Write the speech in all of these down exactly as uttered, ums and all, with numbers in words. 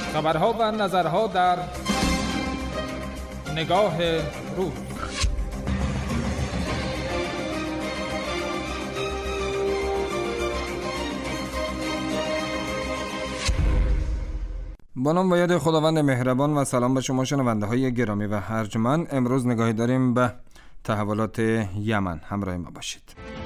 خبرها و نظرها در نگاه روز. با نام و یاد خداوند مهربان و سلام به شما شنونده های گرامی و ارجمند. امروز نگاهی داریم به تحولات یمن. همراه ما باشید.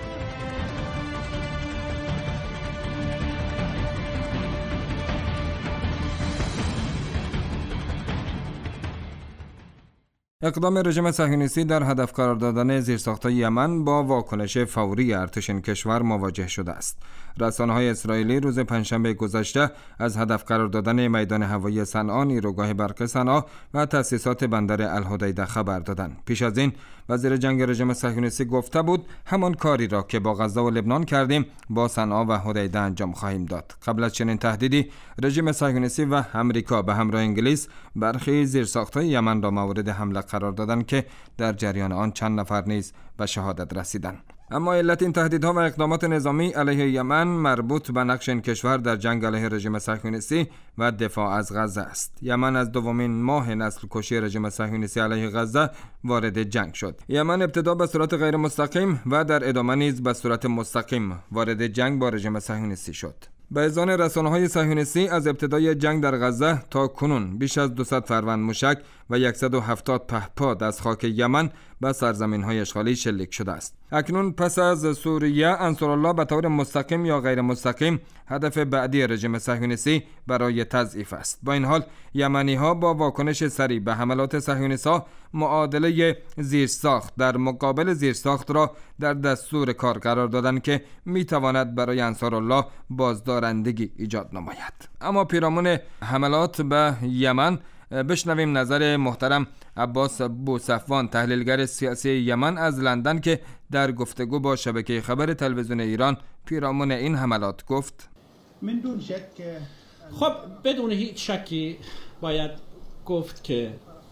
اقدام رژیم صهیونیستی در هدف قرار دادن زیرساخت‌های یمن با واکنش فوری ارتش این کشور مواجه شده است. رسانه‌های اسرائیلی روز پنجشنبه گذشته از هدف قرار دادن میدان هوایی صنعا، نیروگاه برق صنعا و تأسیسات بندر الحدیده خبر دادند. پیش از این وزیر جنگ رژیم صهیونیستی گفته بود همان کاری را که با غزه و لبنان کردیم با صنعا و حدیده انجام خواهیم داد. قبل از چنین تهدیدی رژیم صهیونیستی و آمریکا به همراه انگلیس برخی زیرساخت‌های یمن را مورد حمله قرار دادند که در جریان آن چند نفر نیز به شهادت رسیدند. اما علت این تهدیدها و اقدامات نظامی علیه یمن مربوط به نقش این کشور در جنگ علیه رژیم صهیونیستی و دفاع از غزه است. یمن از دومین ماه نسل کشی رژیم صهیونیستی علیه غزه وارد جنگ شد. یمن ابتدا به صورت غیر مستقیم و در ادامه نیز به صورت مستقیم وارد جنگ با رژیم صهیونیستی شد. به اذعان رسانه‌های صهیونیستی از ابتدای جنگ در غزه تا کنون بیش از دویست فروند موشک و صد و هفتاد پهپاد از خاک یمن به سرزمین‌های اشغالی شلیک شده است. اکنون پس از سوریه، انصارالله به طور مستقیم یا غیر مستقیم هدف بعدی رژیم صهیونیستی برای تضعیف است. با این حال یمنی‌ها با واکنش سریع به حملات صهیونیست‌ها معادله زیرساخت در مقابل زیرساخت را در دستور کار قرار دادند که می‌تواند برای انصارالله بازدارندگی ایجاد نماید. اما پیرامون حملات به یمن بشنویم نظر محترم عباس بوصفوان، تحلیلگر سیاسی یمن از لندن، که در گفتگو با شبکه خبر تلویزیون ایران پیرامون این حملات گفت: من دون شک، خب بدون هیچ شکی باید گفت که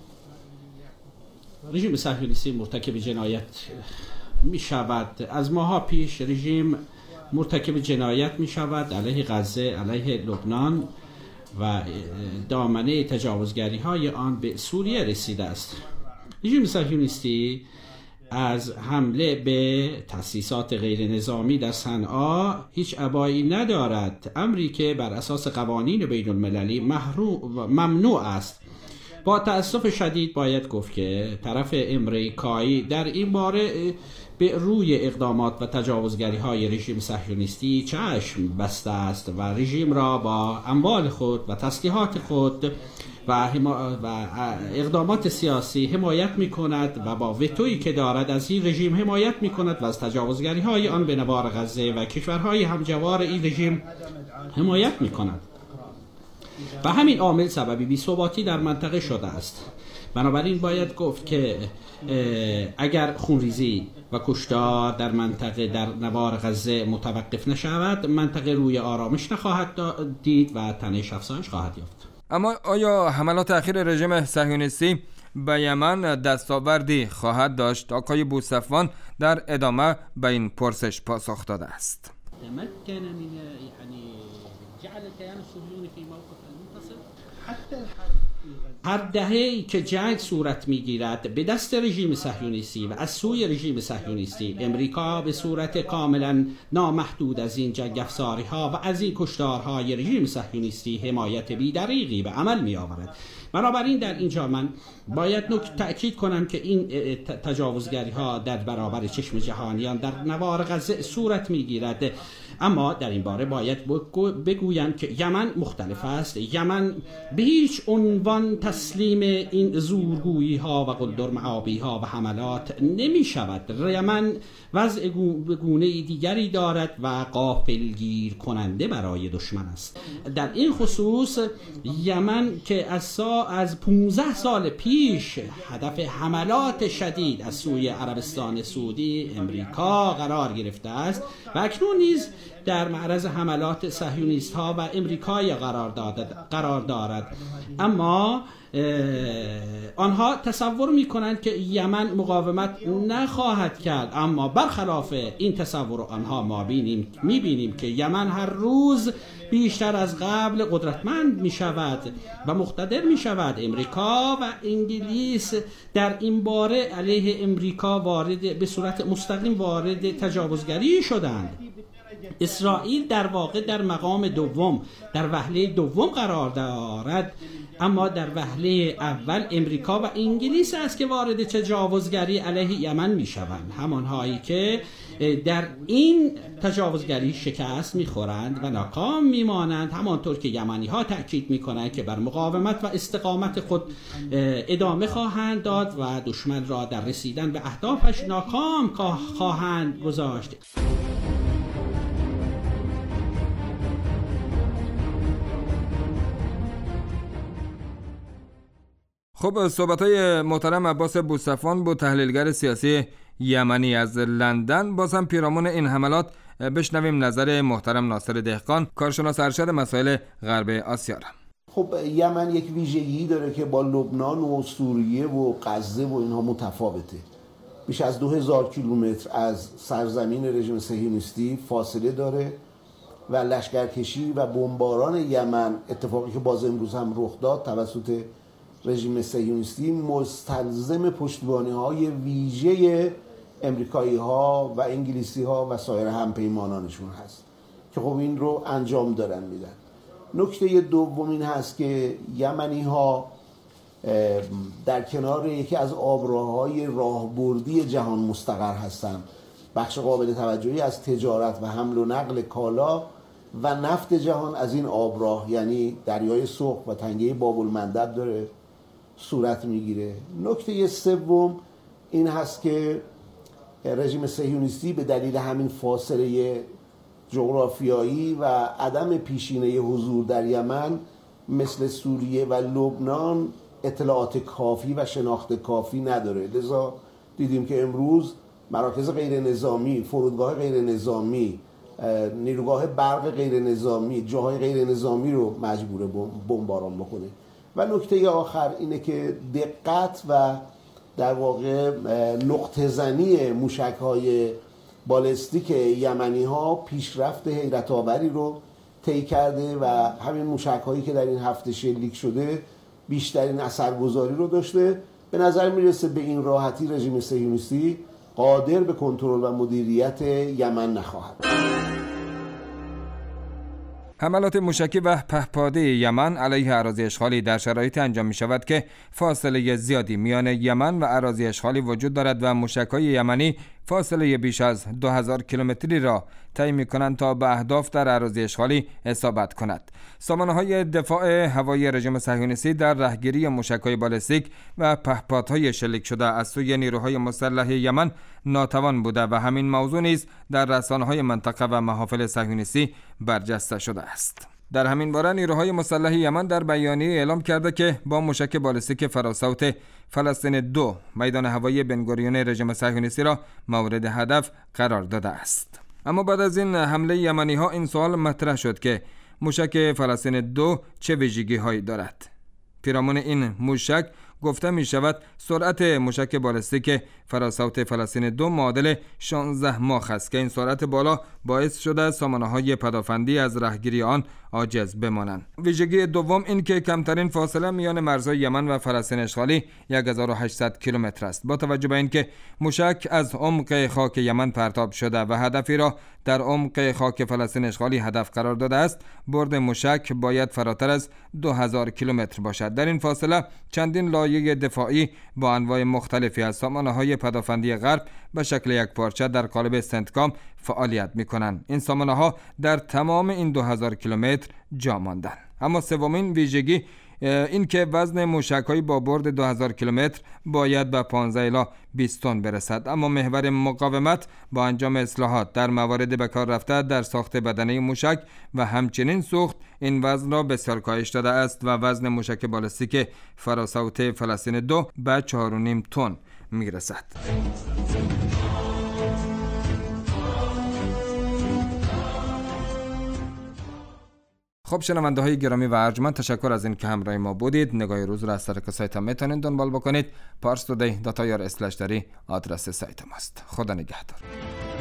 رژیم صهیونیستی مرتکب جنایت می شود. از ماها پیش رژیم مرتکب جنایت می شود علیه غزه، علیه لبنان و دامنه تجاوزگری های آن به سوریه رسیده است. رژیم صهیونیستی از حمله به تأسیسات غیر نظامی در صنعا هیچ ابایی ندارد، امری که بر اساس قوانین بین المللی ممنوع است. با تأسف شدید باید گفت که طرف امریکایی در این باره به روی اقدامات و تجاوزگری های رژیم صهیونیستی چشم بسته است و رژیم را با اموال خود و تسلیحات خود و, و اقدامات سیاسی حمایت می کند و با وتویی که دارد از این رژیم حمایت می کند و از تجاوزگری های آن به نوار غزه و کشورهای همجوار این رژیم حمایت می کند. و همین عامل سببی بی‌ثباتی در منطقه شده است. بنابراین باید گفت که اگر خونریزی و کشتار در منطقه در نوار غزه متوقف نشود، منطقه روی آرامش نخواهد دید و تنش افزایش خواهد یافت. اما آیا حملات اخیر رژیم صهیونیستی به یمن دستاوردی خواهد داشت؟ آقای بوصفوان در ادامه به این پرسش پاسخ داده است. تمكن من يعني جعل الكيان الصهيوني في موقف المنتصر حتى هر دهه‌ای که جنگ صورت می‌گیرد به دست رژیم صهیونیستی و از سوی رژیم صهیونیستی، امریکا به صورت کاملا نامحدود از این جنگ افزاری‌ها و از این کشتارهای رژیم صهیونیستی حمایت بی‌دریغی به عمل می‌آورد. بنابراین در اینجا من باید نکته تأکید کنم که این تجاوزگری‌ها در برابر چشم جهانیان در نوار غزه صورت می‌گیرد. اما در این باره باید بگویم که یمن مختلف است. یمن به هیچ عنوان تسلیم این زورگویی ها و قلدرمعابی ها و حملات نمی شود. یمن وضع گونه دیگری دارد و غافلگیر کننده برای دشمن است. در این خصوص یمن که از سا از پانزده سال پیش هدف حملات شدید از سوی عربستان سعودی، امریکا قرار گرفته است و اکنون نیز در معرض حملات صهیونیست ها و امریکای قرار قرار دارد. اما آنها تصور میکنند که یمن مقاومت نخواهد کرد، اما برخلاف این تصور آنها ما بینیم میبینیم که یمن هر روز بیشتر از قبل قدرتمند می شود و مقتدر می شود. امریکا و انگلیس در این باره علیه امریکا وارد به صورت مستقیم وارد تجاوزگری شدند. اسرائیل در واقع در مقام دوم، در وهله دوم قرار دارد، اما در وهله اول امریکا و انگلیس است که وارد تجاوزگری علیه یمن می شوند، همانهایی که در این تجاوزگری شکست می‌خورند و ناکام می‌مانند، همانطور که یمنی ها تأکید می‌کنند که بر مقاومت و استقامت خود ادامه خواهند داد و دشمن را در رسیدن به اهدافش ناکام خواهند گذاشت. خب، صحبت‌های محترم عباس بوصفان بود، تحلیلگر سیاسی یمنی از لندن. باز هم پیرامون این حملات بشنویم نظر محترم ناصر دهقان، کارشناس ارشد مسائل غرب آسیا. خب یمن یک ویژگی داره که با لبنان و سوریه و غزه و اینها متفاوته. بیش از دو هزار کیلومتر از سرزمین رژیم صهیونیستی فاصله داره و لشکرکشی و بمباران یمن، اتفاقی که باز امروز هم رخ داد توسط رژیم صهیونیستی، مستلزم پشتیبانی‌های ویژه امریکایی‌ها و انگلیسی‌ها و سایر همپیمانانشون هست که خب این رو انجام دارن میدن. نکته دوم این هست که یمنی‌ها در کنار یکی از آبراه‌های راهبردی جهان مستقر هستند. بخش قابل توجهی از تجارت و حمل و نقل کالا و نفت جهان از این آبراه، یعنی دریای سرخ و تنگه باب المندب، داره صورت میگیره. نکته سوم این هست که رژیم صهیونیستی به دلیل همین فاصله جغرافیایی و عدم پیشینه حضور در یمن مثل سوریه و لبنان اطلاعات کافی و شناخت کافی نداره. لذا دیدیم که امروز مراکز غیر نظامی، فرودگاه غیر نظامی، نیروگاه برق غیر نظامی، جاهای غیر نظامی رو مجبور بمباران بکنه. و نکته آخر اینه که دقت و در واقع نقطه زنی موشک‌های بالستیک یمنی ها پیشرفت حیرت آوری رو طی کرده و همین موشک‌هایی که در این هفته شلیک شده بیشترین اثرگذاری رو داشته. به نظر میرسه به این راحتی رژیم صهیونیستی قادر به کنترل و مدیریت یمن نخواهد. حملات موشکی و پهپاده یمن علیه اراضی اشغالی در شرایطی انجام می شود که فاصله زیادی میان یمن و اراضی اشغالی وجود دارد و موشک‌های یمنی فاصله بیش از دو هزار کیلومتری را طی می‌کنند تا به اهداف در اراضی اشغالی اصابت کند. سامانه‌های دفاع هوایی رژیم صهیونیستی در رهگیری موشک‌های بالستیک و پهپادهای شلیک شده از سوی نیروهای مسلح یمن ناتوان بوده و همین موضوع نیز در رسانه‌های منطقه و محافل صهیونیستی برجسته شده است. در همین باره نیروهای مسلح یمن در بیانیه اعلام کرده که با موشک بالستیک فراسوت فلسطین دو میدان هوایی بنگوریون رژیم صهیونیستی را مورد هدف قرار داده است. اما بعد از این حمله یمنی ها این سوال مطرح شد که موشک فلسطین دو چه ویژگی هایی دارد؟ پیرامون این موشک گفته می شود سرعت موشک بالستیک فراسوت فلسطین دو معادل شانزده ماخ است که این سرعت بالا باعث شده سامانه‌های پدافندی از رهگیری آن عاجز بمانند. ویژگی دوم این که کمترین فاصله میان مرزهای یمن و فلسطین اشغالی هزار و هشتصد کیلومتر است. با توجه به اینکه موشک از عمق خاک یمن پرتاب شده و هدفی را در عمق خاک فلسطین اشغالی هدف قرار داده است، برد موشک باید فراتر از دو هزار کیلومتر باشد. در این فاصله چندین لایه دفاعی با انواع مختلفی از سامانه‌های پدافندی غرب به شکل یک پارچه در قالب سنتکام فعالیت می‌کنند. این سامانه‌ها در تمام این دو هزار کیلومتر جا ماندند. اما سومین ویژگی این که وزن موشک‌های با برد دو هزار کیلومتر باید به پانزده الی بیست تن برسد. اما محور مقاومت با انجام اصلاحات در موارد به کار رفته در ساخت بدنه موشک و همچنین سوخت این وزن را بسیار کاهش داده است و وزن موشک بالستیک فراسوت فلسطین دو به چهار و نیم تن میرسد. خب شنونده های گرامی و ارجمند، تشکر از این که همراه ما بودید. نگاه روز را از طریق سایت هم میتونید دنبال بکنید. پارس تودی دات آی آر اسلش دری آدرس سایت ماست. خدا نگهدار.